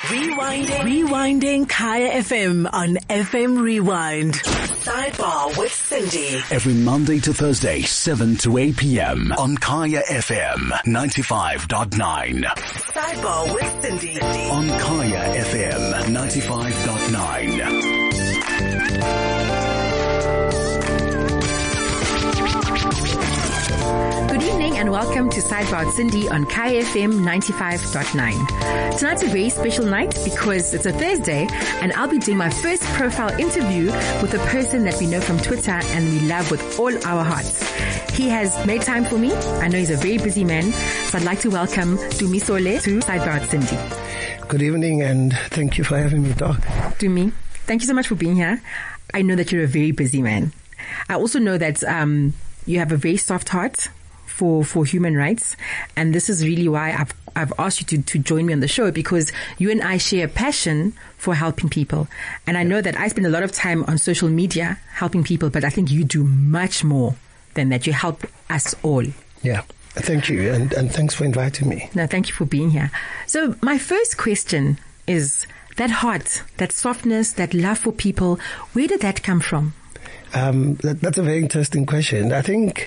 Rewinding Kaya FM on FM Rewind. Sidebar with Cindy. Every Monday to Thursday, 7 to 8 p.m. on Kaya FM 95.9. Sidebar with Cindy. On Kaya FM 95.9. Good evening and welcome to Sidebar with Cindy on Kaya FM 95.9. Tonight's a very special night because it's a Thursday and I'll be doing my first profile interview with a person that we know from Twitter and we love with all our hearts. He has made time for me. I know he's a very busy man, so I'd like to welcome Dumisole to Sidebar with Cindy. Good evening and thank you for having me, Doc. Dumi, thank you so much for being here. I know that you're a very busy man. I also know that you have a very soft heart for human rights, and this is really why I've asked you to join me on the show, because you and I share a passion for helping people. And I know that I spend a lot of time on social media helping people, but I think you do much more than that. You help us all. Yeah. Thank you, and thanks for inviting me. No, thank you for being here. So my first question is, that heart, that softness, that love for people, where did that come from? That's a very interesting question. I think,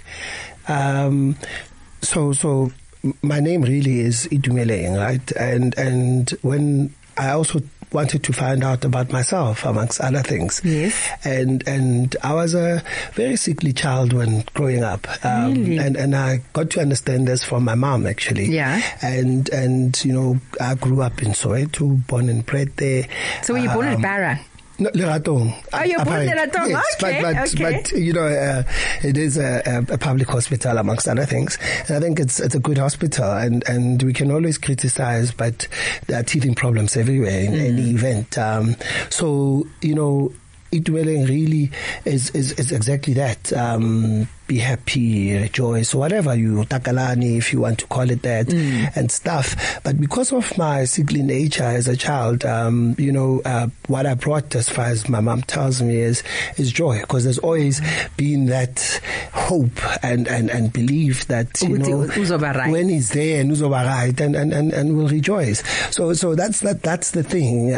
so my name really is Itumeleng, right? And when I also wanted to find out about myself, amongst other things. Yes. And I was a very sickly child when growing up. Really? And I got to understand this from my mom, actually. Yeah. And you know, I grew up in Soweto, born and bred there. So were you born at Barra? No, Leratong. Oh, you're born in Leratong? Yes, okay, but you know, it is a public hospital amongst other things. And I think it's a good hospital, and we can always criticize, but there are teething problems everywhere in any event. So, you know, Itumeleng really is exactly that. Be happy, rejoice, whatever you, takalani, if you want to call it that, and stuff. But because of my sickly nature as a child, you know, what I brought, as far as my mom tells me, is joy, because there's always been that hope and belief that, you know, when he's there, and we'll rejoice. So that's the thing.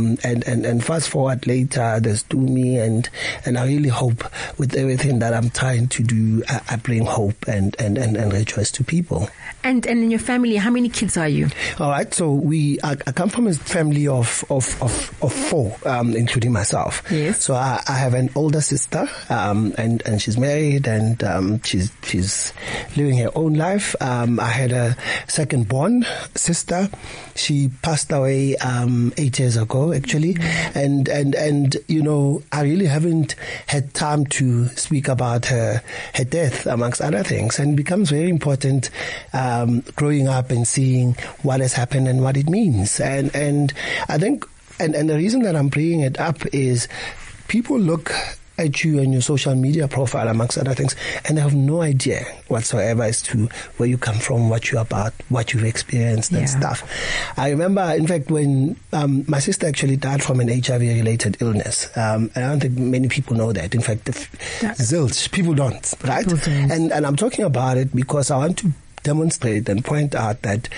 And fast forward later, there's Dumi, and I really hope with everything that I'm trying to do, I bring hope and rejoice to people. And in your family, how many kids are you? All right, so I come from a family of four, including myself. Yes. So I have an older sister, and she's married, and she's living her own life. I had a second born sister. She passed away 8 years ago, actually, and you know, I really haven't had time to speak about her death, amongst other things, and it becomes very important growing up and seeing what has happened and what it means. And I think, and the reason that I'm bringing it up is people look at you and your social media profile, amongst other things, and they have no idea whatsoever as to where you come from, what you're about, what you've experienced and stuff. I remember, in fact, when my sister actually died from an HIV-related illness, and I don't think many people know that. In fact, zilch, people don't, right? And I'm talking about it because I want to demonstrate and point out that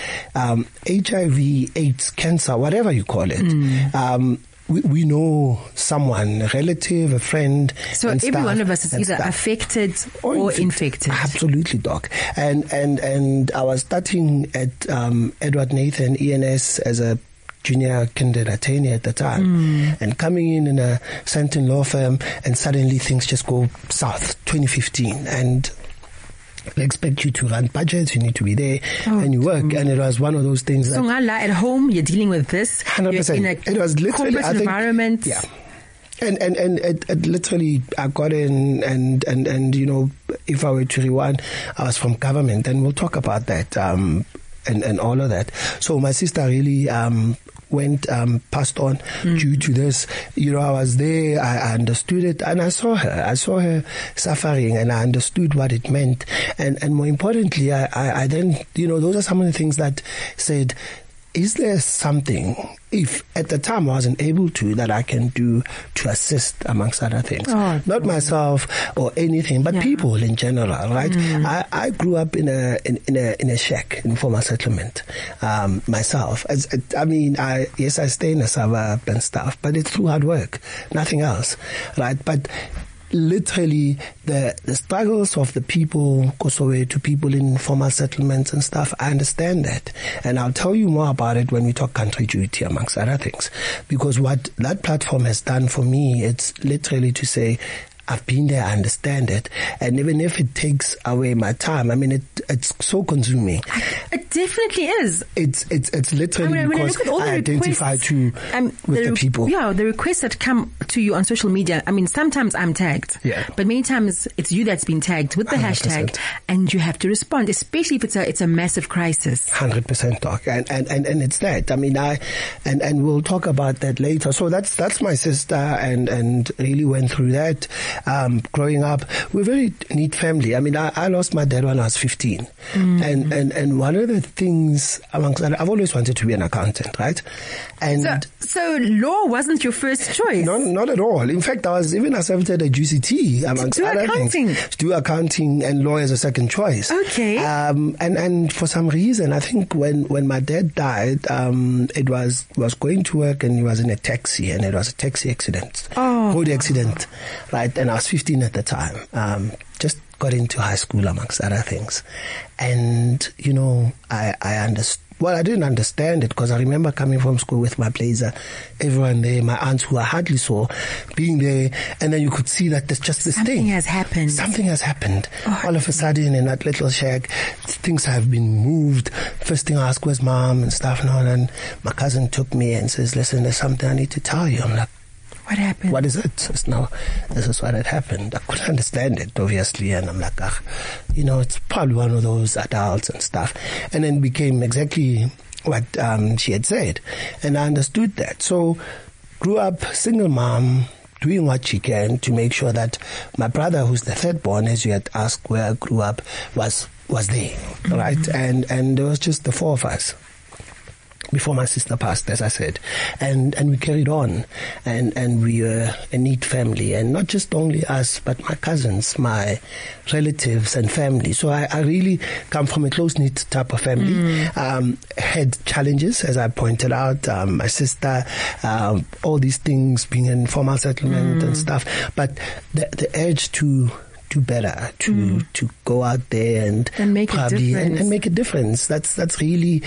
HIV, AIDS, cancer, whatever you call it, we know someone, a relative, a friend. So every one of us is either affected or infected. Absolutely, Doc. And I was starting at Edward Nathan ENS as a junior kindergarten attorney at the time, and coming in a Santon law firm, and suddenly things just go south. 2015, and they expect you to run budgets, you need to be there, and you work. And it was one of those things. So at home, you're dealing with this. 100%. In a it was literally, corporate environment. Yeah. And it literally, I got in, and you know, if I were to rewind, I was from government, and we'll talk about that, and all of that. So my sister really passed on due to this. You know, I was there, I understood it, and I saw her suffering, and I understood what it meant. And more importantly, I then, you know, those are some of the things that said, is there something, if at the time I wasn't able to, that I can do to assist, amongst other things? Not myself or anything, but people in general, right? I grew up in a shack in formal settlement, myself. Yes, I stay in a suburb and stuff, but it's through hard work, nothing else, right? But literally the struggles of the people, to people in formal settlements and stuff, I understand that. And I'll tell you more about it when we talk country duty, amongst other things. Because what that platform has done for me, it's literally to say, I've been there, I understand it. And even if it takes away my time, it's so consuming. It definitely is. It's literally because I identify with the people. Yeah, the requests that come to you on social media, sometimes I'm tagged. Yeah. But many times it's you that's been tagged with the 100%. Hashtag, and you have to respond, especially if it's a massive crisis. 100%, Doc. And it's that. And we'll talk about that later. So that's my sister and really went through that. Growing up, we're a very neat family. I lost my dad when I was 15. And one of the things amongst that, I've always wanted to be an accountant, right? And so law wasn't your first choice? Not at all. In fact, I was even accepted at UCT amongst other things. To do accounting and law as a second choice. Okay. And for some reason, I think when my dad died, it was going to work and he was in a taxi, and it was a taxi accident. Road accident, right? And I was 15 at the time. Just got into high school amongst other things. And, I understood. Well, I didn't understand it because I remember coming from school with my blazer, everyone there, my aunts who I hardly saw, being there, and then you could see that there's just this thing. Something has happened. All of a sudden in that little shack, things have been moved. First thing I asked was mom and stuff, and my cousin took me and says, listen, there's something I need to tell you. I'm like, what happened? What is it? Says, no, this is what had happened. I couldn't understand it, obviously. And I'm like, it's probably one of those adults and stuff. And then became exactly what she had said. And I understood that. So grew up single mom, doing what she can to make sure that my brother, who's the third born, as you had asked where I grew up, was there, right? And there was just the four of us. Before my sister passed, as I said, and we carried on, and we were a neat family, and not just only us, but my cousins, my relatives and family. So I really come from a close-knit type of family. Had challenges, as I pointed out, my sister, all these things, being in formal settlement and stuff, but the urge to do better, to go out there and make probably, a difference. And make a difference. That's really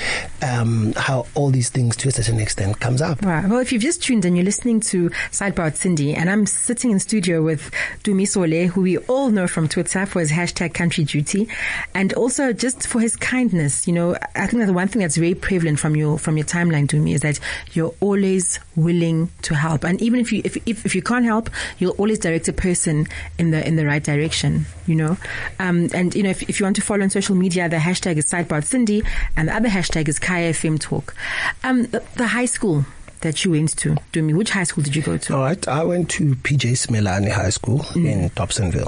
how all these things to a certain extent comes up. Right. Well, if you've just tuned in, you're listening to Sidebar with Cindy, and I'm sitting in studio with Dumi Sole, who we all know from Twitter for his hashtag country duty, and also just for his kindness. I think that the one thing that's very prevalent from your timeline, Dumi, is that you're always willing to help, and even if you can't help, you'll always direct a person in the right direction. If you want to follow on social media, the hashtag is Sidebar with Cindy, and the other hashtag is Kaya FM Talk. The high school that you went to, Dumi, which high school did you go to? All right, I went to PJ Smelane High School in Dobsonville.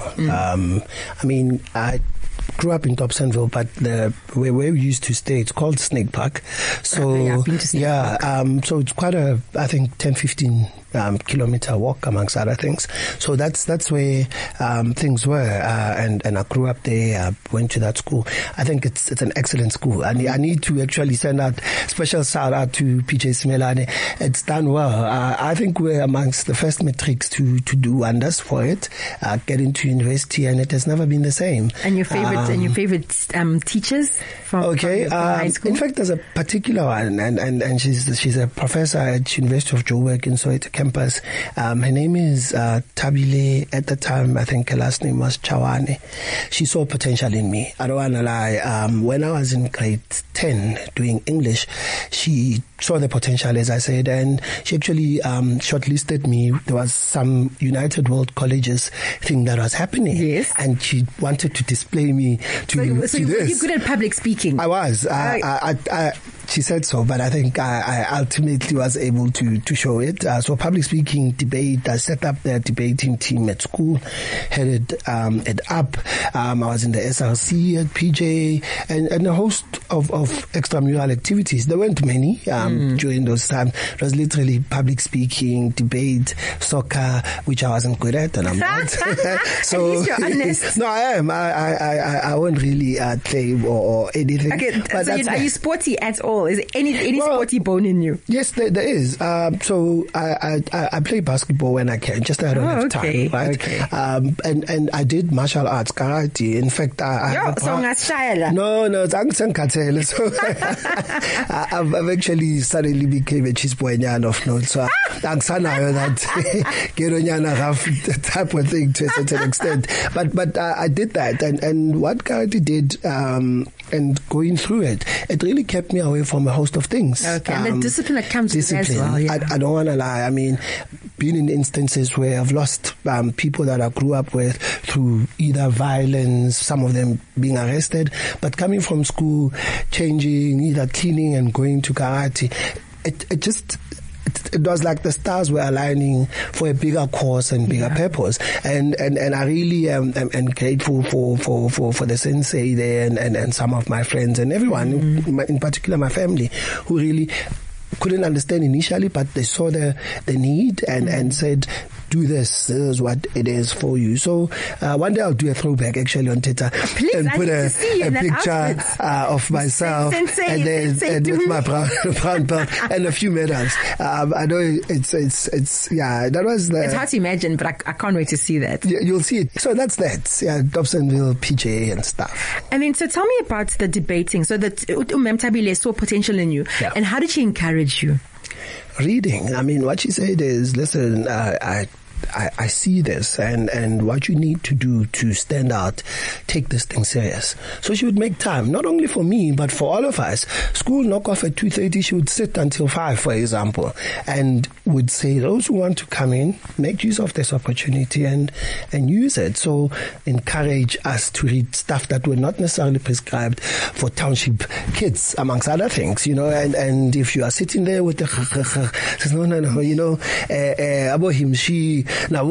I grew up in Dobsonville, but where we used to stay, it's called Snake Park. So I've been to Snake Park. So it's quite a, I think, 10-15 kilometer walk, amongst other things. So that's where things were, and I grew up there. I went to that school. I think it's an excellent school, and I need to actually send out special shout out to PJ Smelane. It's done well. I think we're amongst the first matrics to do wonders for it, get into university, and it has never been the same. And your favorite teachers from high school? In fact, there's a particular one, and she's a professor at University of Joburg in Soweto campus. Her name is Tabile. At the time, I think her last name was Chawane. She saw potential in me. I don't want to lie. When I was in grade 10 doing English, she saw the potential, as I said, and she actually shortlisted me. There was some United World Colleges thing that was happening. Yes. And she wanted to display me to So this. you're good at public speaking? I was. she said so, but I think I ultimately was able to show it. So public speaking, debate, I set up the debating team at school, headed it up. I was in the SRC at PJ and a host of extramural activities. There weren't many during those times. It was literally public speaking, debate, soccer, which I wasn't good at, and I'm not. So, at least you're honest. No, I am. I won't really claim or anything. Okay, but so are you sporty at all? Is there any sporty bone in you? Yes, there is. So I play basketball when I can, just I don't have time, right? Okay. And I did martial arts, karate. In fact, No, it's Angsenkatele. So I've actually suddenly became a chisboyanyana of note. So I'm that Geronyana rough type of thing to a certain extent. But I did that, and what karate did, and going through it really kept me away from a host of things. Okay, and the discipline that comes with it as well. Yeah. I don't want to lie. I mean, been in instances where I've lost people that I grew up with through either violence, some of them being arrested, but coming from school, changing, either cleaning and going to karate, it was like the stars were aligning for a bigger cause and bigger purpose. And I really am grateful for the sensei there and some of my friends and everyone, in particular my family, who really couldn't understand initially, but they saw the need and said, do this is what it is for you. So one day I'll do a throwback actually on Twitter. Please, and put a picture of myself and with my brown belt and a few medals. I know it's that was it's hard to imagine, but I can't wait to see that. You'll see it. So that's that. Yeah, Dobsonville, PJ and stuff. And then so tell me about the debating. So that Tabile saw potential in you, and how did she encourage you? Reading. I mean, what she said is, listen, I see this and what you need to do to stand out, take this thing serious. So she would make time, not only for me, but for all of us. School knock off at 2:30, she would sit until 5, for example, and would say, those who want to come in, make use of this opportunity and use it. So encourage us to read stuff that were not necessarily prescribed for township kids, amongst other things, and if you are sitting there with the says, no, abo him, she,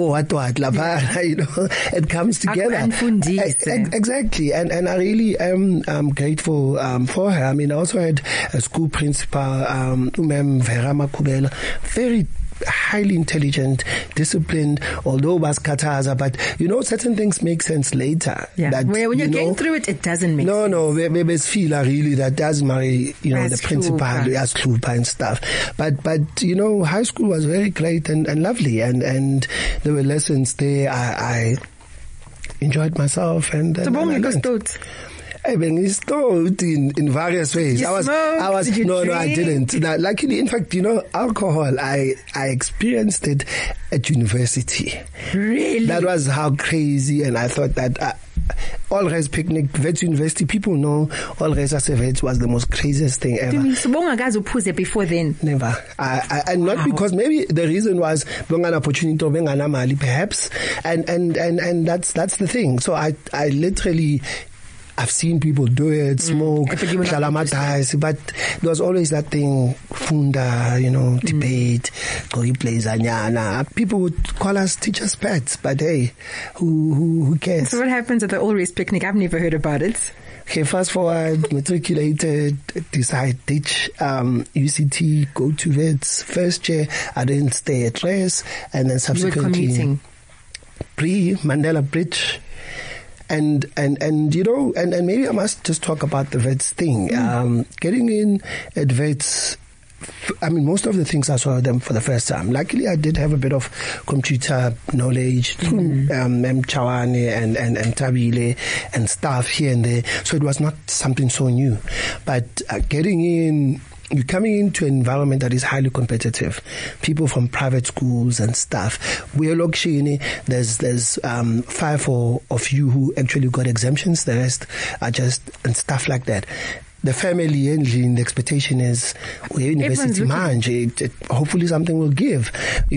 it comes together. Exactly. And I really am grateful for her. I mean, I also had a school principal, Vera Makubela, very highly intelligent, disciplined, although was kataza, but certain things make sense later. Yeah. That, when you're going through it doesn't make sense. No, we feel really that does marry, the principal as Klupa and stuff. But high school was very great and lovely, and there were lessons there. I enjoyed myself and I learned. I mean, it's stored in various ways. I didn't. Now, luckily, in fact, alcohol, I experienced it at university. Really? That was how crazy, and I thought that All Res Picnic, Wits University, people know All Res Wits was the most craziest thing ever. Before then? Never. And not because maybe the reason was an opportunity, perhaps, and that's the thing. So I literally, I've seen people do it, smoke, shalamatahs, but there was always that thing, funda, debate, people would call us teachers' pets, but hey, who cares? So what happens at the All Race Picnic? I've never heard about it. Okay, fast forward, matriculated, decide ditch UCT, go to Wits. First year, I didn't stay at Res, and then subsequently you were commuting. Pre-Mandela Bridge. And maybe I must just talk about the Wits thing. Getting in at Wits, I mean, most of the things I saw them for the first time. Luckily, I did have a bit of computer knowledge through Chawane and Tabile and stuff here and there. So it was not something so new. But getting in, you're coming into an environment that is highly competitive. People from private schools and stuff. We're Lokshini, there's 5 of you who actually got exemptions. The rest are just, and stuff like that. The family engine, the expectation is we're university manje. Hopefully something will give,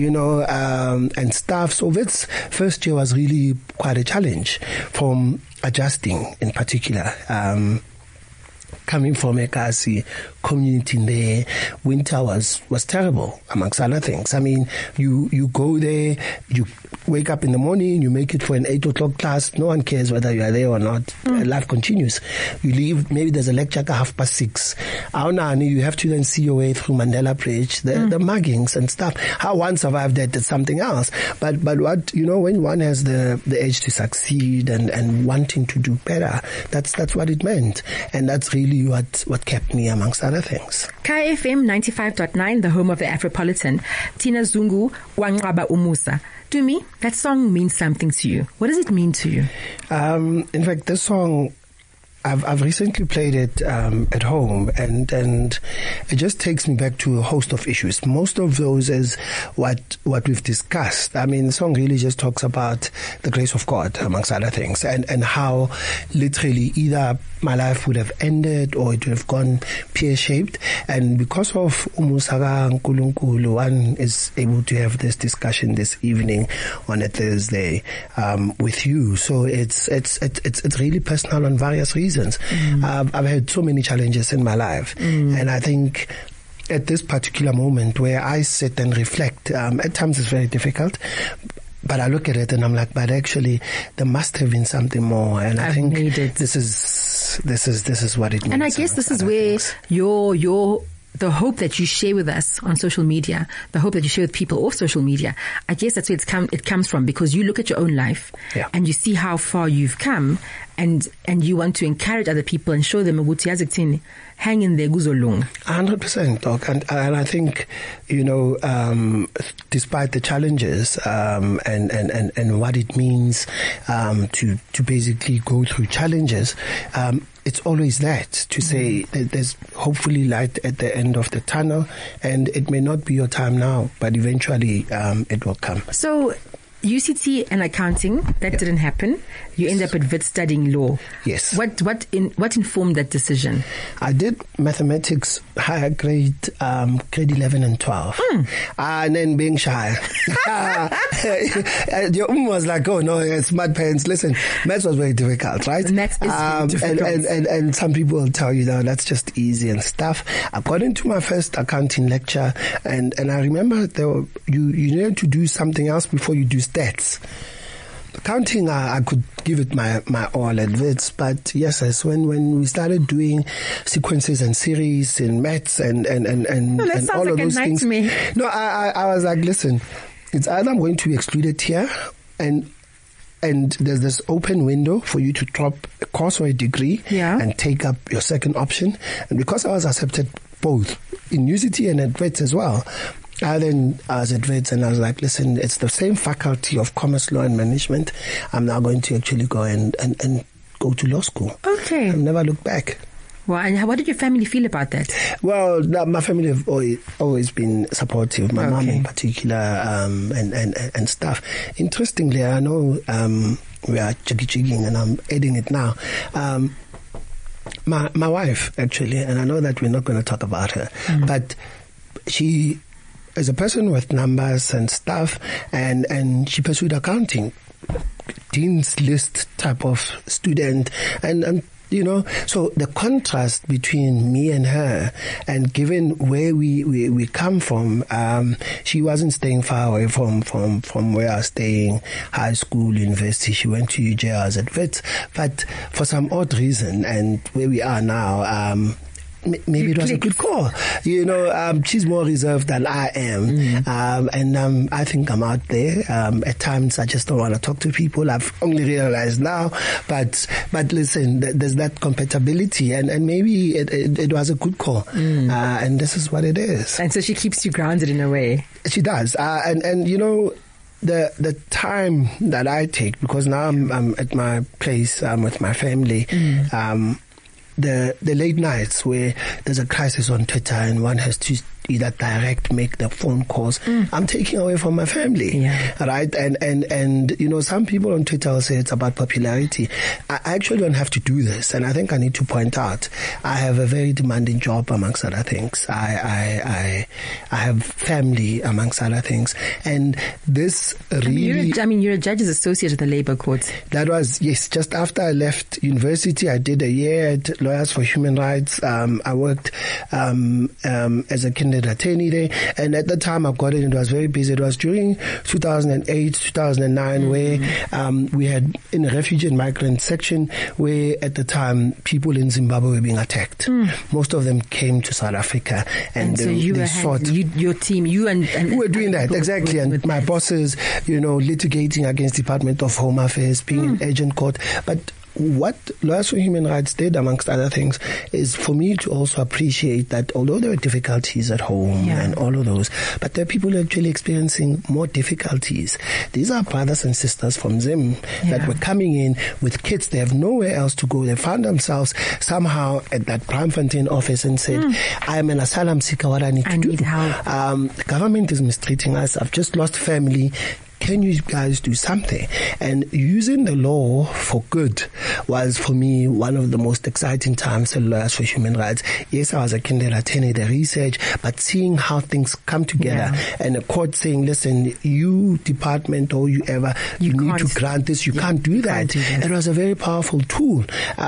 and stuff. So Wits first year was really quite a challenge from adjusting in particular. coming from a Kasi community there, winter was terrible, amongst other things. I mean, you go there, you wake up in the morning, you make it for an 8 o'clock class, no one cares whether you are there or not. Life continues. You leave, maybe there's a lecture at 6:30. You have to then see your way through Mandela Bridge, the muggings and stuff. How one survived that is something else. But what, when one has the edge to succeed and wanting to do better, that's what it meant. And that's really what kept me, amongst other things. Kaya FM 95.9, the home of the Afropolitan. Tina Zungu, Wangaba Umusa. To me, that song means something to you. What does it mean to you? In fact, this song, I've recently played it at home, and it just takes me back to a host of issues. Most of those is what we've discussed. I mean, the song really just talks about the grace of God, amongst other things, and how literally either my life would have ended or it would have gone pear-shaped. And because of Umusaga Nkulunkulu, one is able to have this discussion this evening on a Thursday with you. So it's really personal on various reasons. I've had so many challenges in my life, and I think at this particular moment where I sit and reflect, at times it's very difficult. But I look at it and I'm like, but actually there must have been something more, and I think this is what it means. And I guess this is where the hope that you share with us on social media, the hope that you share with people off social media, I guess that's where it comes from, because you look at your own life and you see how far you've come, and you want to encourage other people and show them hang in there, guzolung. 100%, Doc. And I think, despite the challenges, and what it means, to basically go through challenges, it's always that, to say that there's hopefully light at the end of the tunnel, and it may not be your time now, but eventually, it will come. So, UCT and accounting, that didn't happen. You end up at Wits studying law. Yes. What informed that decision? I did mathematics higher grade 11 and 12. And then being shy. Your was like, oh no, smart parents. Listen, maths was very difficult, right? Maths is difficult. And some people will tell you, no, that's just easy and stuff. I got into my first accounting lecture, and I remember you needed to do something else before you do stats. Accounting, I could give it my all at Wits, but yes, when we started doing sequences and series in maths and all of those things, no, I was like, listen, it's either I'm going to be excluded here, and there's this open window for you to drop a course or a degree and take up your second option. And because I was accepted both in UCT and at Wits as well, I was at Wits, and I was like, listen, it's the same faculty of commerce, law and management. I'm now going to actually go and go to law school. Okay. I've never looked back. Well, and what did your family feel about that? Well, my family have always been supportive. My mom in particular, and stuff. Interestingly, I know we are jigging, and I'm adding it now. My wife, actually, and I know that we're not going to talk about her, but she is a person with numbers and stuff, and she pursued accounting, Dean's List type of student, and so the contrast between me and her, and given where we come from, she wasn't staying far away from where I was staying, high school, university. She went to UJ, I was at Wits, but for some odd reason, and where we are now, maybe it was a good call. She's more reserved than I am. And I think I'm out there. At times I just don't want to talk to people. I've only realized now. But listen, there's that compatibility, and maybe it was a good call. And this is what it is. And so she keeps you grounded in a way. She does. And the time that I take, because now I'm at my place with my family, the late nights where there's a crisis on Twitter and one has to either direct, make the phone calls. I'm taking away from my family, right? And you know, some people on Twitter will say it's about popularity. I actually don't have to do this, and I think I need to point out I have a very demanding job amongst other things. I have family amongst other things, and this really. You're a judge's associate at the Labour Court. That was, yes, just after I left university. I did a year at Lawyers for Human Rights. I worked as a candidate attorney there, and at the time I got it, it was very busy. It was during 2008, 2009, where we had in a refugee and migrant section where at the time people in Zimbabwe were being attacked. Most of them came to South Africa, and so your team, you and we were doing that exactly, and my bosses, you know, litigating against Department of Home Affairs, being in agent court, but what Lawyers for Human Rights did, amongst other things, is for me to also appreciate that although there were difficulties at home and all of those, but there are people actually experiencing more difficulties. These are brothers and sisters from Zim that were coming in with kids. They have nowhere else to go. They found themselves somehow at that Braamfontein office and said, I am an asylum seeker. What I need to do? Help. The government is mistreating us. I've just lost family. Can you guys do something? And using the law for good was, for me, one of the most exciting times at Lawyers for Human Rights. Yes, I was a candidate attorney, the research, but seeing how things come together and a court saying, listen, you department or you need to grant this, you can't do that. It was a very powerful tool.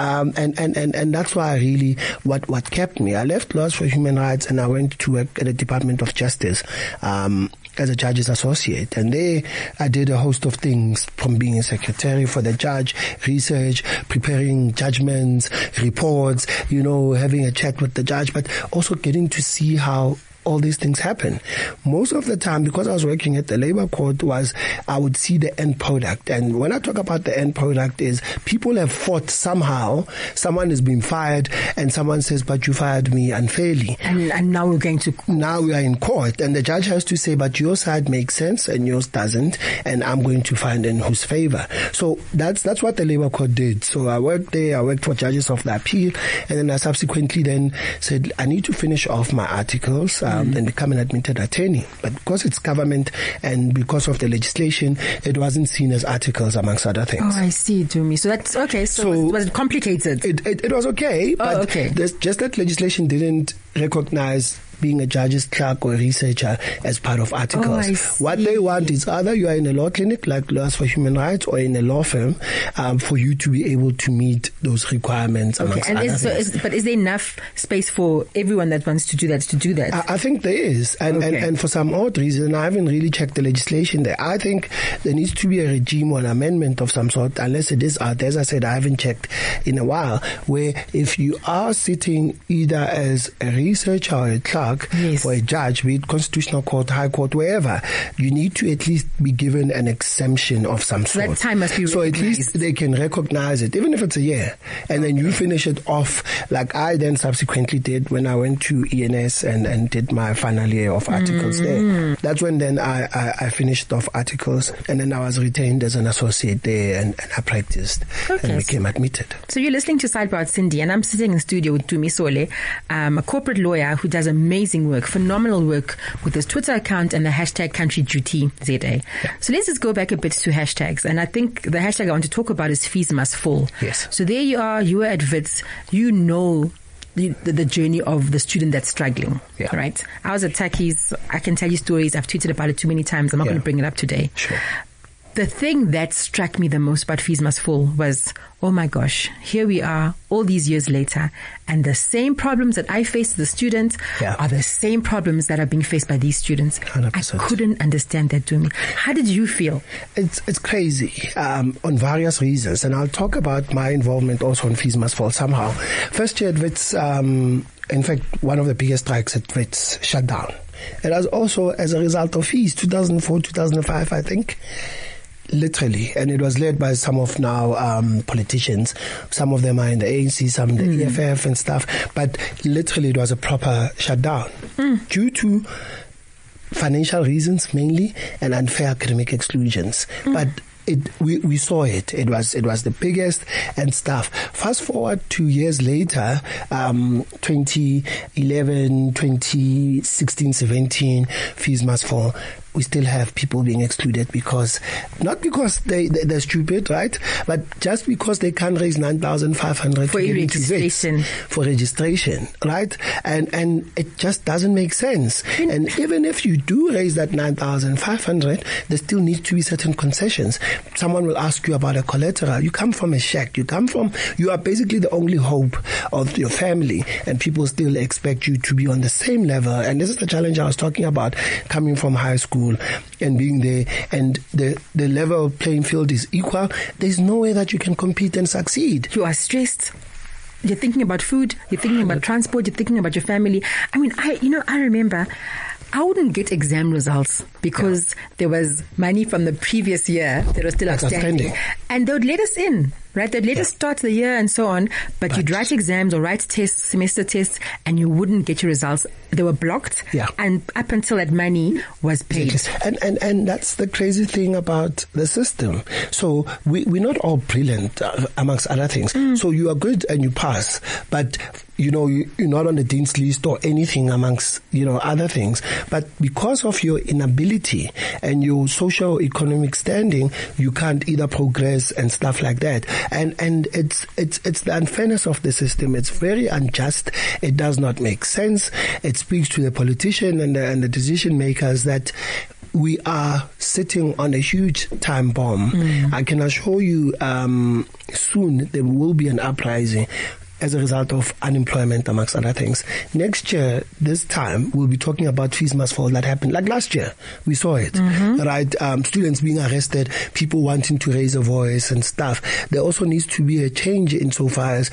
And that's why really what kept me. I left Lawyers for Human Rights and I went to work at the Department of Justice, as a judge's associate, and there I did a host of things, from being a secretary for the judge, research, preparing judgments, reports, you know, having a chat with the judge, but also getting to see how all these things happen. Most of the time, because I was working at the Labour Court, I would see the end product. And when I talk about the end product, is people have fought somehow. Someone has been fired, and someone says, "But you fired me unfairly." And now we're going to court. Now we are in court, and the judge has to say, "But your side makes sense, and yours doesn't, and I'm going to find in whose favour." So that's what the Labour Court did. So I worked there. I worked for judges of the appeal, and then I subsequently then said, I need to finish off my articles. And become an admitted attorney. But because it's government and because of the legislation, it wasn't seen as articles, amongst other things. Oh, I see, Dumi. So that's okay. So was it complicated? It was okay, but just that legislation didn't recognize being a judge's clerk or a researcher as part of articles. What they want is either you are in a law clinic like Lawyers for Human Rights or in a law firm for you to be able to meet those requirements. Amongst other things. But is there enough space for everyone that wants to do that? I think there is. And for some odd reason, I haven't really checked the legislation there. I think there needs to be a regime or an amendment of some sort, unless it is out there. As I said, I haven't checked in a while, where if you are sitting either as a researcher or a clerk, or a judge, be it Constitutional Court, High Court, wherever, you need to at least be given an exemption of some sort. That time must be recognized. So at least they can recognize it, even if it's a year. And then you finish it off, like I then subsequently did when I went to ENS and did my final year of articles there. That's when then I finished off articles, and then I was retained as an associate there, and I practiced and became admitted. So you're listening to Sidebar with Cindy, and I'm sitting in the studio with Dumi Sole, a corporate lawyer who does amazing work, phenomenal work with his Twitter account and the hashtag CountryDutyZA. So let's just go back a bit to hashtags. And I think the hashtag I want to talk about is Fees Must Fall. Yes. So there you are, you were at WITS, you know the journey of the student that's struggling, right? I was at Takis. I can tell you stories. I've tweeted about it too many times. I'm not going to bring it up today. Sure. The thing that struck me the most about Fees Must Fall was, oh my gosh, here we are all these years later, and the same problems that I faced as a student are the same problems that are being faced by these students. 100%. I couldn't understand that, Dumi. How did you feel? It's crazy on various reasons, and I'll talk about my involvement also on Fees Must Fall somehow. First year at WITS, in fact, one of the biggest strikes at WITS shut down. It was also as a result of fees, 2004, 2005, I think. Literally, and it was led by some of now politicians. Some of them are in the ANC, some in the EFF and stuff. But literally, it was a proper shutdown due to financial reasons mainly and unfair academic exclusions. But we saw it. It was the biggest and stuff. Fast forward 2 years later, 2011, 2016, 17, fees must fall. We still have people being excluded not because they're stupid, right? But just because they can't raise 9,500 for registration, right? And it just doesn't make sense. And even if you do raise that 9,500, there still needs to be certain concessions. Someone will ask you about a collateral. You come from a shack. You are basically the only hope of your family, and people still expect you to be on the same level. And this is the challenge I was talking about, coming from high school and being there, and the level playing field is equal. There's no way that you can compete and succeed. You are stressed. You're thinking about food. You're thinking about transport. You're thinking about your family. I mean, I remember I wouldn't get exam results because there was money from the previous year that was still outstanding. And they would let us in, right? They'd let us start the year and so on, but you'd write exams or write tests, semester tests, and you wouldn't get your results. They were blocked. Yeah. And up until that money was paid. And that's the crazy thing about the system. So we're not all brilliant, amongst other things. So you are good and you pass, but you're not on the dean's list or anything amongst, other things. But because of your inability and your socio-economic standing, you can't either progress and stuff like that. And it's the unfairness of the system. It's very unjust. It does not make sense. It speaks to the politician and the decision makers that we are sitting on a huge time bomb. I can assure you, soon there will be an uprising as a result of unemployment, amongst other things. Next year, this time, we'll be talking about fees must fall that happened. Like last year, we saw it, right? Students being arrested, people wanting to raise a voice and stuff. There also needs to be a change insofar as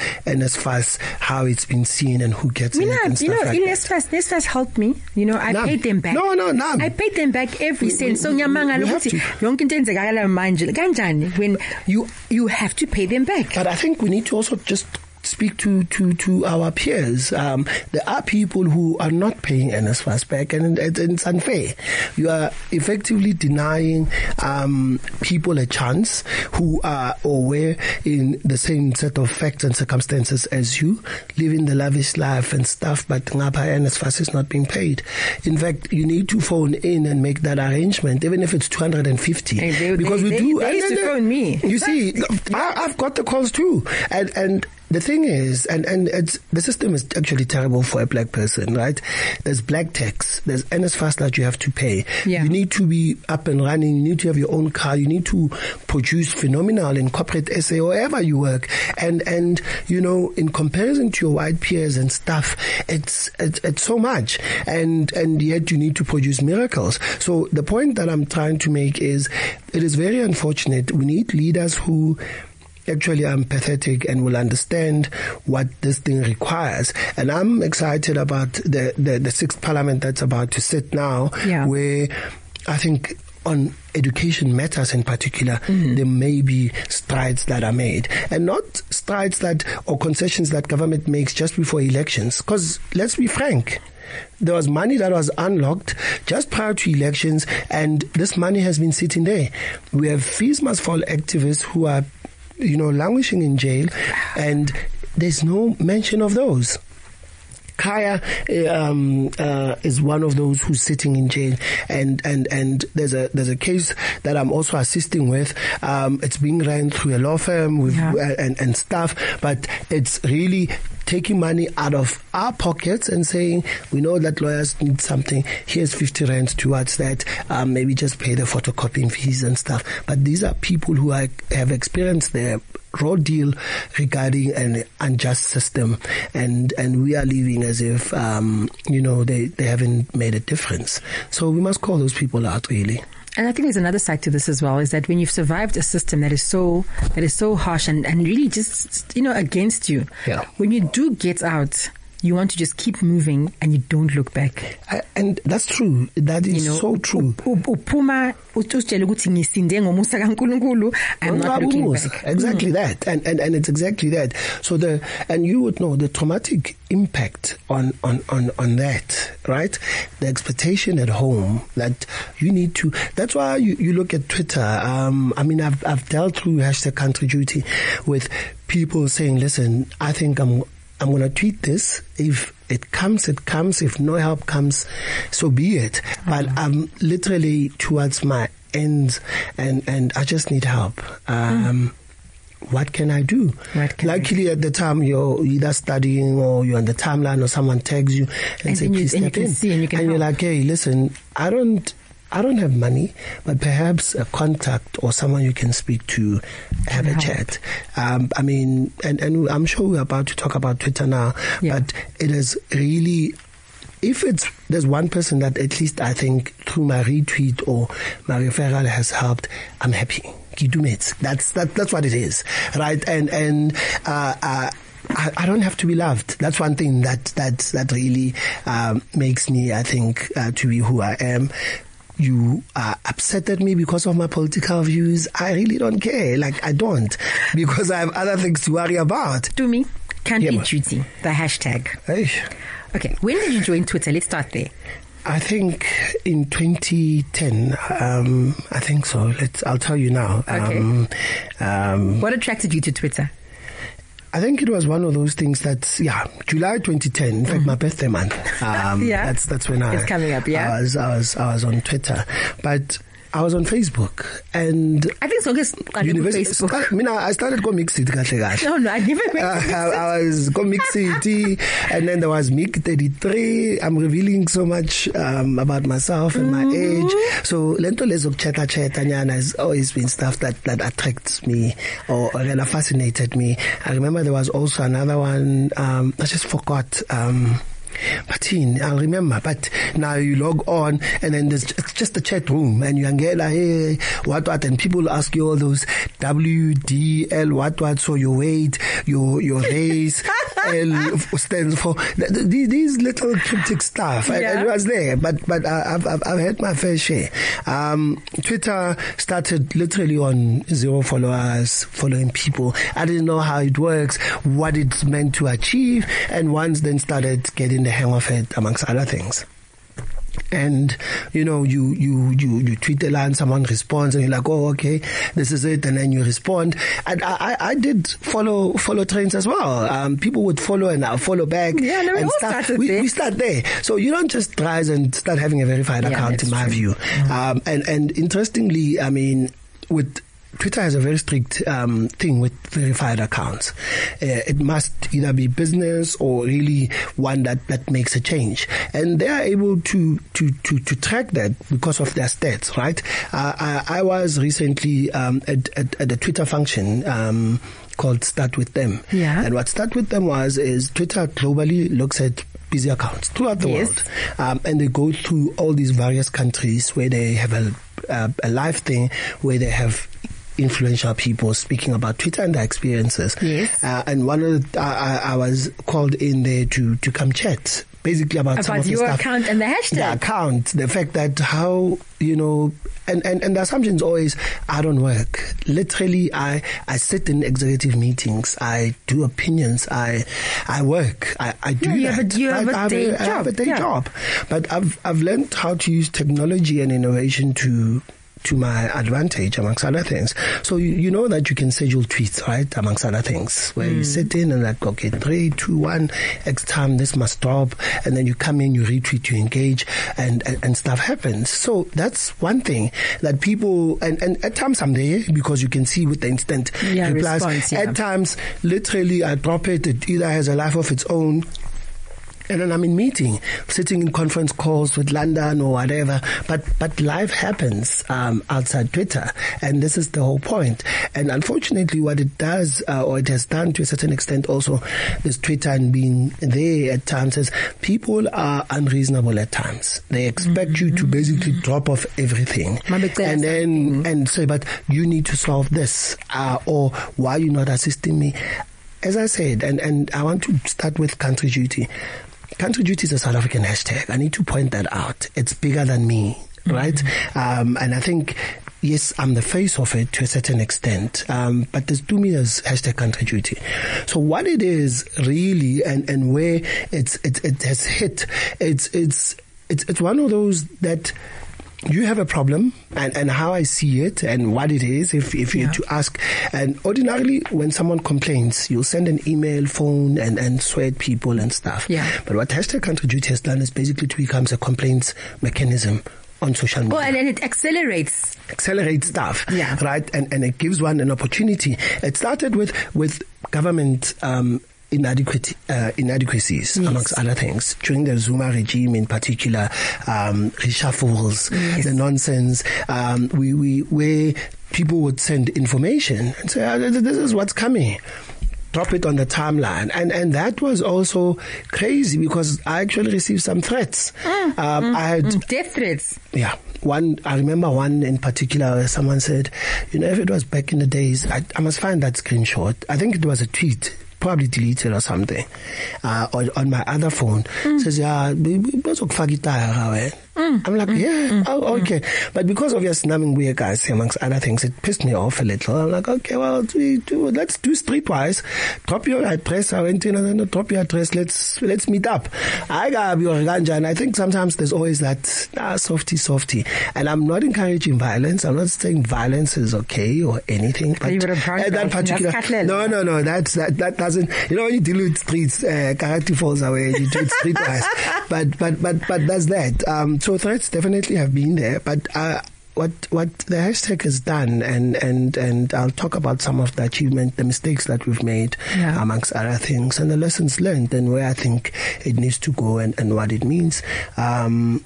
how it's been seen and who gets it and stuff like that. NSFAS helped me. I paid them back. No. I paid them back every cent. So when you have to pay them back. But I think we need to also just speak to our peers. There are people who are not paying NSFAS back, and it's unfair. You are effectively denying people a chance who are or were in the same set of facts and circumstances as you, living the lavish life and stuff, but NSFAS is not being paid. In fact, you need to phone in and make that arrangement, even if it's 250. Because they used to phone me. You see, I've got the calls too, and the thing is, and the system is actually terrible for a black person, right? There's black tax, there's NSFAS that you have to pay. Yeah. You need to be up and running, you need to have your own car, you need to produce phenomenal in corporate SA or wherever you work. And in comparison to your white peers and stuff, it's so much. And yet you need to produce miracles. So the point that I'm trying to make is, it is very unfortunate. We need leaders who actually are empathetic and will understand what this thing requires. And I'm excited about the sixth parliament that's about to sit now, where I think on education matters in particular, there may be strides that are made, and not strides or concessions that government makes just before elections. Because let's be frank, there was money that was unlocked just prior to elections, and this money has been sitting there. We have fees must fall activists who are languishing in jail, and there's no mention of those. Kaya is one of those who's sitting in jail, and there's a case that I'm also assisting with. It's being ran through a law firm and stuff, but it's really taking money out of our pockets and saying, we know that lawyers need something, here's 50 rands towards that, maybe just pay the photocopying fees and stuff. But these are people who have experienced their raw deal regarding an unjust system, and we are living as if they haven't made a difference. So we must call those people out, really. And I think there's another side to this as well, is that when you've survived a system that is so harsh and really just, against you, when you do get out, you want to just keep moving and you don't look back. And that's true. That is so true. I'm not looking back. Exactly that. And it's exactly that. So and you would know the traumatic impact on that, right? The expectation at home that you need to, that's why you look at Twitter. I mean, I've dealt through #CountryDuty with people saying, listen, I think I'm going to tweet this. If it comes, it comes. If no help comes, so be it. But I'm literally towards my ends and I just need help. What can I do? Luckily, at the time, you're either studying or you're on the timeline or someone tags you and say, please step in. And you're like, hey, listen, I don't have money, but perhaps a contact or someone you can speak to, have a chat. I mean, and I'm sure we're about to talk about Twitter now, but it is really, if there's one person that at least I think through my retweet or my referral has helped, I'm happy. That's what it is, right? And I don't have to be loved. That's one thing that really makes me, I think, to be who I am. You are upset at me because of my political views. I really don't care. Like, I don't, because I have other things to worry about. To me, CountryDuty, the hashtag. Hey. Okay, when did you join Twitter? Let's start there. I think in 2010. I think so. I'll tell you now. Okay. What attracted you to Twitter? I think it was one of those things that's, July 2010. In fact, my birthday month. That's when it's coming up. Yeah, I was on Twitter, but I was on Facebook, and I think so. Facebook. I started go Mix City. No, I never. I was go Mix City, and then there was Mick 33. I'm revealing so much about myself and my age. So lento lezo cheta nyana has always been stuff that attracts me or really fascinated me. I remember there was also another one. I just forgot. But I'll remember. But now you log on, and then there's just a chat room, and you can get like, hey, what, and people ask you all those WDL, what, so your weight, your race, L stands for these little cryptic stuff. And it was there, but I've had my fair share. Twitter started literally on 0 followers, following people. I didn't know how it works, what it's meant to achieve, and once then started getting the hang of it, amongst other things. And you tweet a line, someone responds, and you're like, oh, okay, this is it, and then you respond. And I did follow trends as well. People would follow and I'll follow back. Yeah, no, we start there. So you don't just rise and start having a verified account, in my view. And interestingly, I mean, with Twitter has a very strict thing with verified accounts. It must either be business or really one that makes a change, and they are able to track that because of their stats, right? I was recently at a Twitter function called Start With Them, and what Start With Them is Twitter globally looks at busy accounts throughout the world, and they go through all these various countries where they have a live thing where they have influential people speaking about Twitter and their experiences. Yes. And one of I was called in there to come chat basically about some of the your stuff. Account and the hashtag. The account, the fact that how, and the assumption is always, I don't work. Literally, I sit in executive meetings. I do opinions. I work. I do that. You have a day job. I have a day job. But I've learned how to use technology and innovation to my advantage, amongst other things. So you know that you can schedule tweets, right, amongst other things, where you sit in and like, okay, 3, 2, 1, X time, this must stop, and then you come in, you retweet, you engage, and stuff happens. So that's one thing that people, and at times I'm there because you can see with the instant replies. Response, At times, literally, I drop it either has a life of its own, and then I'm in meeting, sitting in conference calls with London or whatever. But life happens outside Twitter, and this is the whole point. And unfortunately, what it does, or it has done to a certain extent, also this Twitter and being there at times, is people are unreasonable at times. They expect you to basically drop off everything, and then and say, but you need to solve this, or why are you not assisting me? as I said, and I want to start with Country Duty. Country Duty is a South African hashtag. I need to point that out. It's bigger than me, right? And I think, yes, I'm the face of it to a certain extent, but there's 2 meters hashtag Country Duty. So what it is really, and where it has hit, it's one of those that you have a problem, and how I see it and what it is, if you to ask. And ordinarily, when someone complains, you'll send an email, phone, and swear at people and stuff. Yeah. But what hashtag Country Duty has done is basically to become a complaints mechanism on social media. Well, and then it accelerates stuff, yeah, right? And it gives one an opportunity. It started with government inadequacies, yes, amongst other things. During the Zuma regime in particular, reshuffles, yes, the nonsense, where people would send information and say, this is what's coming. Drop it on the timeline. And that was also crazy because I actually received some threats. I had death threats. Yeah. I remember one in particular where someone said, if it was back in the days, I must find that screenshot. I think it was a tweet, probably deleted or something, on my other phone. Says, I'm like, okay. But because of your snumming weird guys, amongst other things, it pissed me off a little. I'm like, okay, well, let's do streetwise. Drop your address. I went in, drop your address. Let's meet up. I got your ganja, and I think sometimes there's always that softy. And I'm not encouraging violence. I'm not saying violence is okay or anything. But that particular, no, that doesn't. When you deal with streets, character falls away. You do it streetwise. But that's that. So threats definitely have been there, but what the hashtag has done, and I'll talk about some of the achievement, the mistakes that we've made, amongst other things, and the lessons learned, and where I think it needs to go, and what it means. I've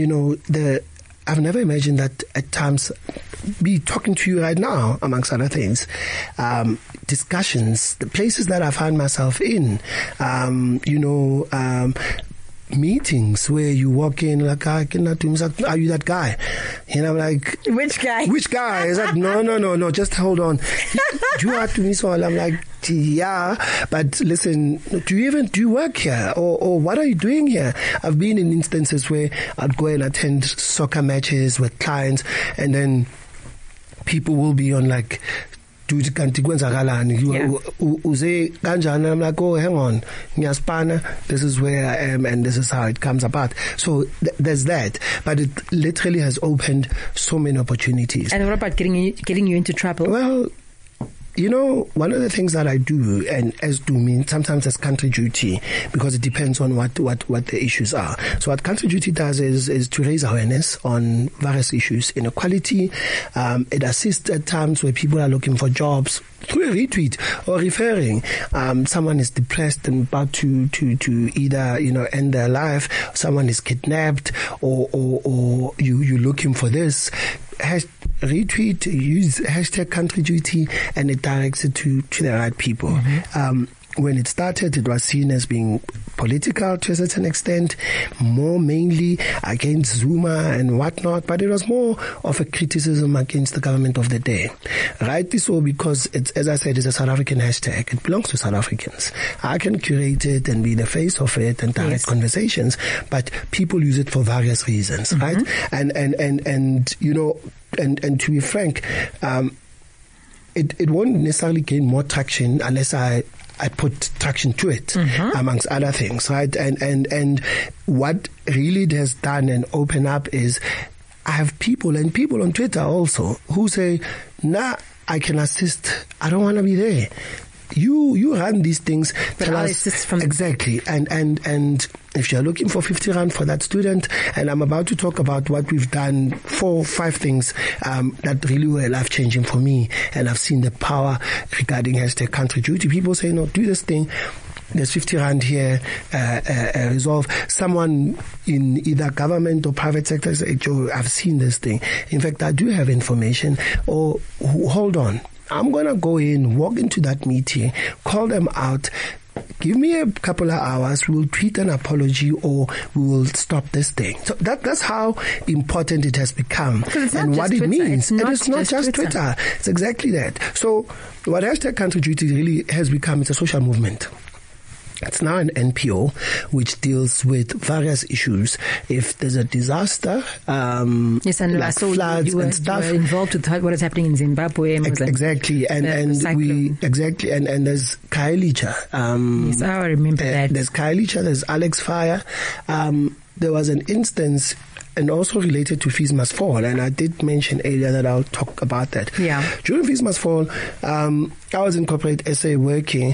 never imagined that at times, be talking to you right now, amongst other things, discussions, the places that I find myself in, meetings where you walk in like, are you that guy? I'm like, which guy? He's like, no, just hold on. You are to me, so I'm like, yeah, but listen, do you work here? Or what are you doing here? I've been in instances where I'd go and attend soccer matches with clients, and then people will be on like, dude, kanti kwenzakalani? Uze kanjani? I'm like, oh, hang on, ngiyaspana. This is where I am, and this is how it comes about. So there's that, but it literally has opened so many opportunities. And what about getting you into trouble? Well, one of the things that I do, and as do me, sometimes as Country Duty, because it depends on what the issues are. So what Country Duty does is to raise awareness on various issues, inequality. It assists at times where people are looking for jobs through a retweet or referring. Someone is depressed and about to either, end their life. Someone is kidnapped, or you're looking for this. Retweet, use hashtag Country Duty, and it directs it to the right people. When it started, it was seen as being political to a certain extent, more mainly against Zuma and whatnot, but it was more of a criticism against the government of the day. Rightly so, because it's, as I said, it's a South African hashtag. It belongs to South Africans. I can curate it and be the face of it and direct conversations, but people use it for various reasons, right? And to be frank, it won't necessarily gain more traction unless I put traction to it, amongst other things, right? And what really it has done and opened up is I have people on Twitter also who say, nah, I can assist. I don't want to be there. You run these things. But I'll assist from exactly. And if you're looking for 50 rand for that student, and I'm about to talk about what we've done, 4 or 5 things that really were life changing for me, and I've seen the power regarding hashtag Country Duty. People say, no, do this thing. There's 50 rand here, resolve. Someone in either government or private sector says, Joe, I've seen this thing. In fact, I do have information. Or hold on, I'm going to go in, walk into that meeting, call them out, give me a couple of hours, we'll tweet an apology or we will stop this thing. So that's how important it has become and what it means. And it's not just Twitter. It's exactly that. So what hashtag Country Duty really has become, it's a social movement. It's now an NPO which deals with various issues. If there's a disaster, yes, and like floods and stuff, you were involved with what is happening in Zimbabwe, exactly, and there's Khayelitsha. Yes, I remember that. There's Khayelitsha, there's Alex Fire. There was an instance. And also related to Fees Must Fall, and I did mention earlier that I'll talk about that. Yeah. During Fees Must Fall, I was in corporate SA working,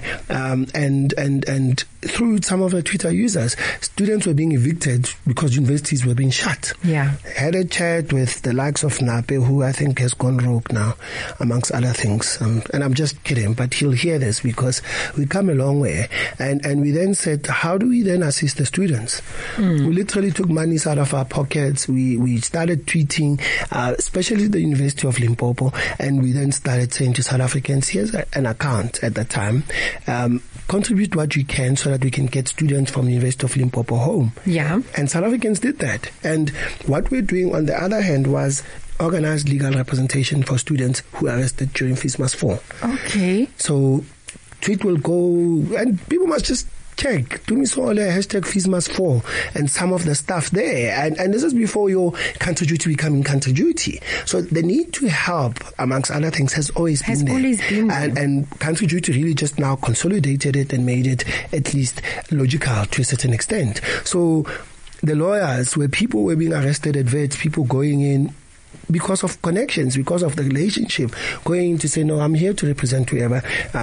and through some of the Twitter users, students were being evicted because universities were being shut. Yeah. Had a chat with the likes of Nape, who I think has gone rogue now, amongst other things. And I'm just kidding, but he'll hear this because we come a long way. And we then said, how do we then assist the students? We literally took monies out of our pockets. We started tweeting, especially the University of Limpopo, and we then started saying to South Africans, here's an account at the time. Contribute what you can so that we can get students from the University of Limpopo home. Yeah. And South Africans did that. And what we're doing on the other hand was organized legal representation for students who are arrested during Fees Must Fall. Okay. So tweet will go, and people must just check Dumisole hashtag Fees Must Fall and some of the stuff there, and this is before your Country Duty becoming Country Duty. So the need to help, amongst other things, has always been there. And Country Duty really just now consolidated it and made it at least logical to a certain extent. So the lawyers, where people were being arrested at vets, people going in because of connections, because of the relationship, going to say, no, I'm here to represent whoever.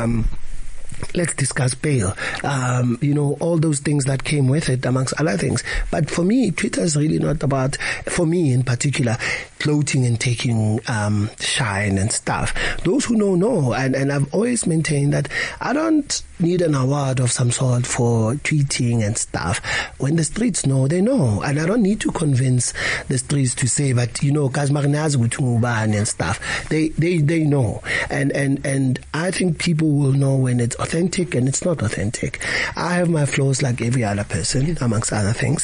Let's discuss bail, all those things that came with it, amongst other things. But for me, Twitter is really not about, for me in particular, gloating and taking shine and stuff. Those who know. And I've always maintained that I don't need an award of some sort for tweeting and stuff. When the streets know, they know. And I don't need to convince the streets to say, but, and stuff. They know. And I think people will know when it's authentic and it's not authentic. I have my flaws like every other person, amongst other things.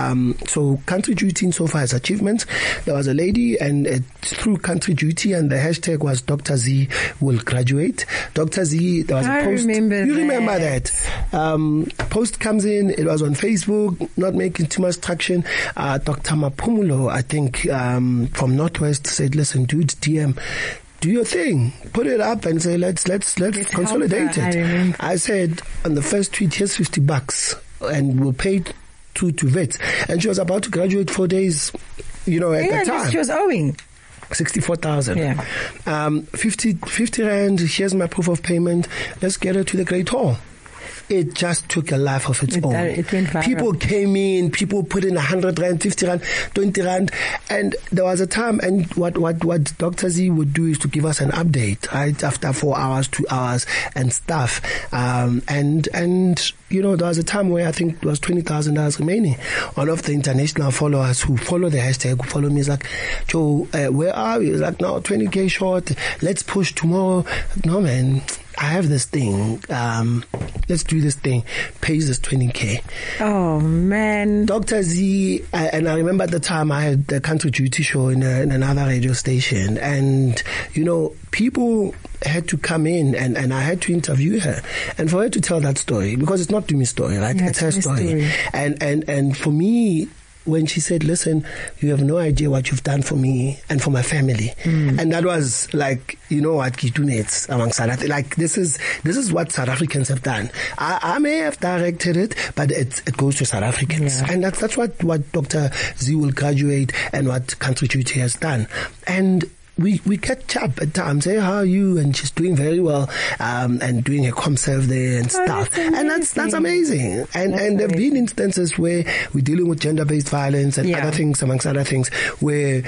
So Country Duty insofar as achievements, there was a lady and through Country Duty, and the hashtag was Dr. Z will graduate. Dr. Z, there was a post. Remember that. Post comes in, it was on Facebook, not making too much traction. Dr. Mapumulo, I think, from Northwest said, listen, dude, DM, do your thing, put it up and say, let's consolidate it. I said on the first tweet, here's $50 and we'll pay to vets. And she was about to graduate 4 days, at the time. She was owing 64,000. Yeah. 50 rand. Here's my proof of payment. Let's get her to the Great Hall. It just took a life of its own. It went viral. People came in, people put in 100 rand, 50 rand, 20 rand, and there was a time, and what Dr. Z would do is to give us an update, right, after 4 hours, 2 hours, and stuff. And there was a time where I think there was $20,000 remaining. One of the international followers who follow the hashtag, who follow me, is like, Joe, where are we? He's like, no, 20K short. Let's push tomorrow. No, man. I have this thing. Let's do this thing. Pays us 20K. Oh, man. Dr. Z, and I remember at the time I had the Country Duty show in another radio station, and, people had to come in and I had to interview her. And for her to tell that story, because it's not Dumi's story, right? Yeah, it's her story. And for me, when she said, listen, you have no idea what you've done for me and for my family. And that was like, what Kitunates amongst South Africans. Like, this is what South Africans have done. I may have directed it, but it goes to South Africans. Yeah. And that's what Dr. Z will graduate and what Country Duty has done. And we catch up at times. Hey, how are you? And she's doing very well, and doing a ComServe there and stuff. And that's amazing. And there have been instances where we're dealing with gender-based violence and other things, amongst other things, where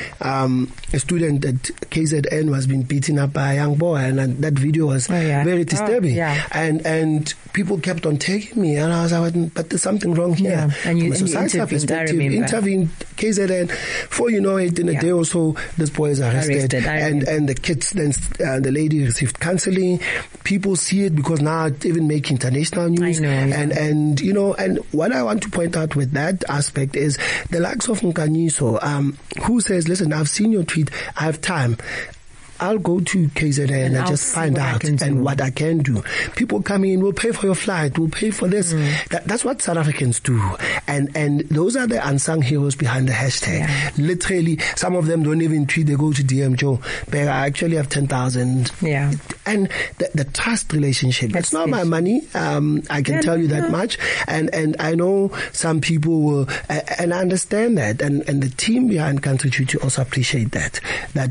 a student at KZN was being beaten up by a young boy, and that video was very disturbing. And people kept on taking me, and I was like, but there's something wrong here. Yeah. And from a societal perspective, intervened KZN. Before you know it, in a day or so, this boy is arrested. and the kids, then the lady received counseling. People see it because now it even make international news. I know, yeah. And you know, and what I want to point out with that aspect is the likes of Nkanyiso, who says, listen, I've seen your tweet, I have time, I'll go to KZN and just find out what I can do. People coming in will pay for your flight, will pay for this. That's what South Africans do. And those are the unsung heroes behind the hashtag. Yeah. Literally, some of them don't even tweet, they go to DM Joe, but I actually have 10,000. Yeah. And the trust relationship, it's not my money. I can tell you that much. And I know some people will, and I understand that. And the team behind Country Duty also appreciate that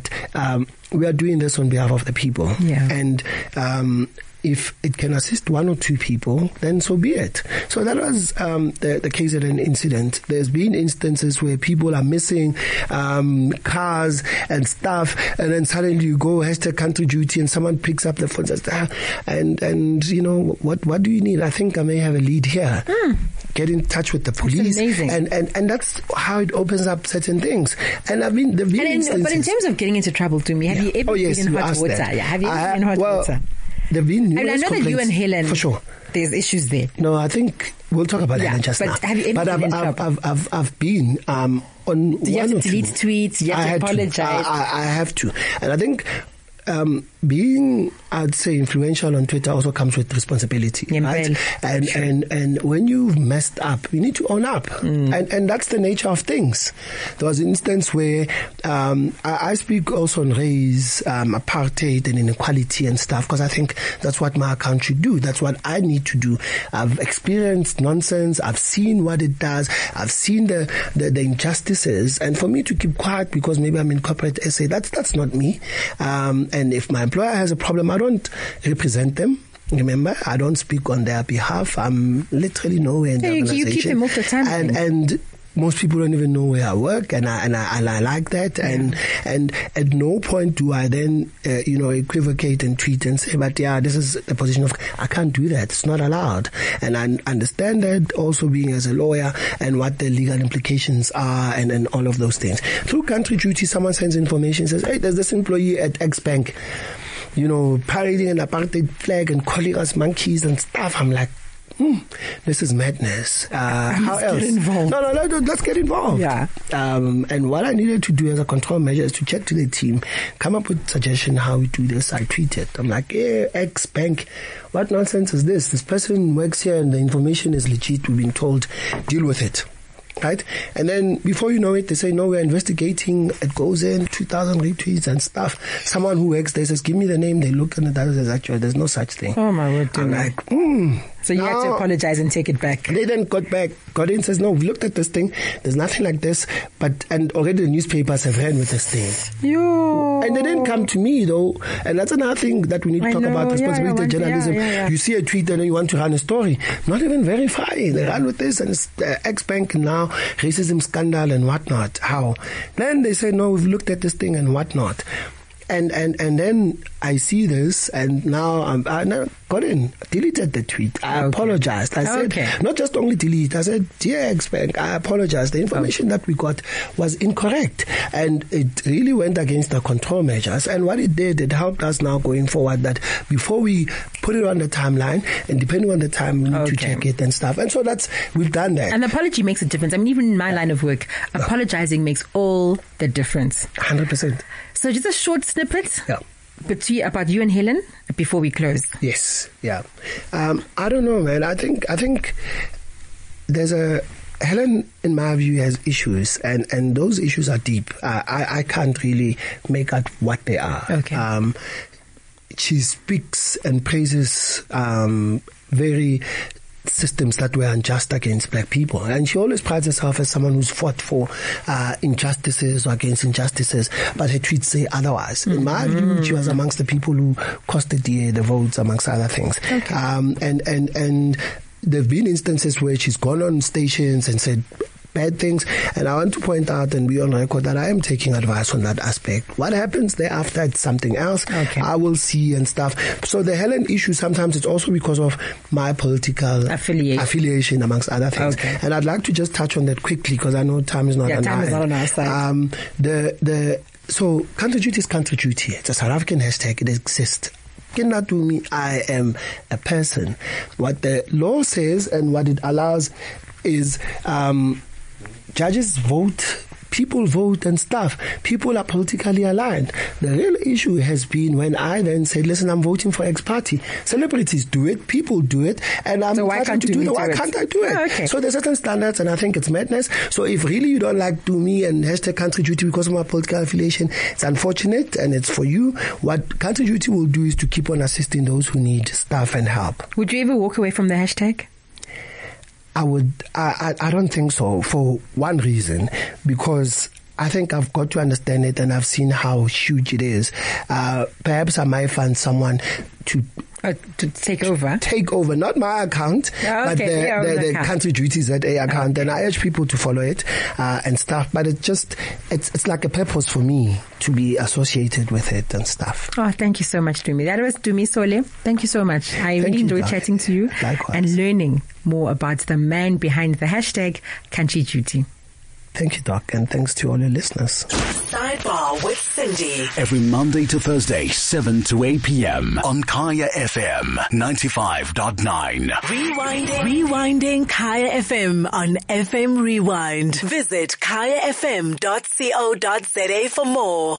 we are doing this on behalf of the people. Yeah. And if it can assist one or two people, then so be it. So that was the KZN incident. There's been instances where people are missing cars and stuff, and then suddenly you go #Country Duty and someone picks up the phone and you know, what do you need? I think I may have a lead here. Get in touch with the police. And that's how it opens up certain things. And I mean, but in terms of getting into trouble, to me, have you ever been in hot water? Yeah, have you ever been in hot water? There have been numerous I know that you and Helen, for sure, there's issues there. No, I think we'll talk about Helen just now. Have you ever been in trouble? I've been on. Do you have to delete tweets? You have to apologize. I have to, and I think. Being, I'd say, influential on Twitter also comes with responsibility, right? And when you've messed up, you need to own up, and that's the nature of things. There was an instance where I speak also on race, apartheid, and inequality and stuff, because I think that's what my account should do. That's what I need to do. I've experienced nonsense. I've seen what it does. I've seen the injustices, and for me to keep quiet because maybe I'm in corporate SA, that's not me. And if my employer has a problem, I don't represent them. Remember, I don't speak on their behalf. I'm literally nowhere in the organization. You keep them off the time. And most people don't even know where I work, and I like that. And at no point do I then equivocate and tweet and say, but yeah, this is the position of, I can't do that. It's not allowed. And I understand that also being as a lawyer and what the legal implications are and all of those things. Through Country Duty, someone sends information, says, hey, there's this employee at X Bank, parading an apartheid flag and calling us monkeys and stuff. I'm like, this is madness. How else? Get involved. No, let's get involved. Yeah. And what I needed to do as a control measure is to check to the team, come up with suggestion how we do this. I tweeted. I'm like, hey, X Bank, what nonsense is this? This person works here and the information is legit. We've been told, deal with it. Right? And then before you know it, they say, no, we're investigating. It goes in 2,000 retweets and stuff. Someone who works there says, give me the name. They look and the data says, actually, there's no such thing. Oh my word. I'm like, So you had to apologize and take it back. They then got in, says, no, we looked at this thing. There's nothing like this. And already the newspapers have ran with this thing. And they didn't come to me, though. And that's another thing that we need to talk about, responsibility of journalism. You see a tweet and then you want to run a story. Not even verify. They run with this and it's X Bank now, racism scandal and whatnot. How? Then they say, no, we've looked at this thing and whatnot. And then I see this, and now I got in, deleted the tweet. I apologized. I said, not just only delete, I said, dear X Bank, I apologize. The information that we got was incorrect, and it really went against the control measures. And what it did, it helped us now going forward that before we put it on the timeline, and depending on the time, we need to check it and stuff. And so we've done that. And the apology makes a difference. I mean, even in my line of work, apologizing makes all the difference. 100%. So just a short snippet about you and Helen before we close. Yes, yeah. I don't know, man. I think there's Helen, in my view, has issues, and those issues are deep. I can't really make out what they are. Okay. She speaks and praises very systems that were unjust against black people, and she always prides herself as someone who's fought for injustices or against injustices, but her tweets say otherwise. In my view, she was amongst the people who cost the DA the votes, amongst other things. And there have been instances where she's gone on stations and said bad things, and I want to point out and be on record that I am taking advice on that aspect. What happens thereafter, it's something else. I will see and stuff. So the Helen issue, sometimes it's also because of my political affiliation amongst other things. And I'd like to just touch on that quickly because I know time is not on time is not on our side. So country duty is country duty. It's a South African hashtag. It exists. Cannot do me. I am a person. What the law says and what it allows is judges vote. People vote and stuff. People are politically aligned. The real issue has been when I then said, listen, I'm voting for X party. Celebrities do it. People do it. And I'm trying to do it. Why can't I do it? Oh, okay. So there's certain standards, and I think it's madness. So if really you don't like Do Me and hashtag country duty because of my political affiliation, it's unfortunate and it's for you. What country duty will do is to keep on assisting those who need stuff and help. Would you ever walk away from the hashtag? I don't think so, for one reason, because I think I've got to understand it and I've seen how huge it is. Perhaps I might find someone to take over, not my account, but the country duties at a account. And I urge people to follow it and stuff. But it's like a purpose for me to be associated with it and stuff. Oh, thank you so much, Dumi. That was Dumi Sole. Thank you so much. I really enjoyed chatting to you. Likewise. And learning more about the man behind the hashtag country duty. Thank you, Doc, and thanks to all your listeners. Sidebar with Cindy. Every Monday to Thursday, 7 to 8 p.m. on Kaya FM 95.9. Rewinding Kaya FM on FM Rewind. Visit kayafm.co.za for more.